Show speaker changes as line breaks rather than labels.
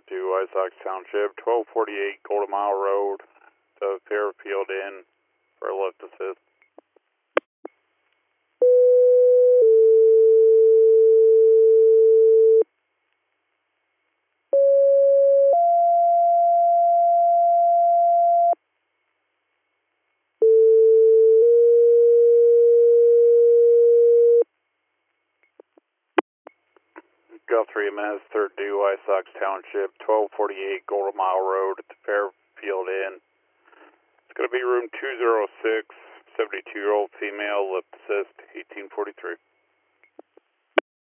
32, White Sox Township, 1248 Golden Mile Road, to Fairfield Inn for a lift assist. Guthrie, Mass. 32, White Sox Township, 1248 Golden Mile Road at the Fairfield Inn. It's going to be room 206, 72-year-old female, lift assist, 1843.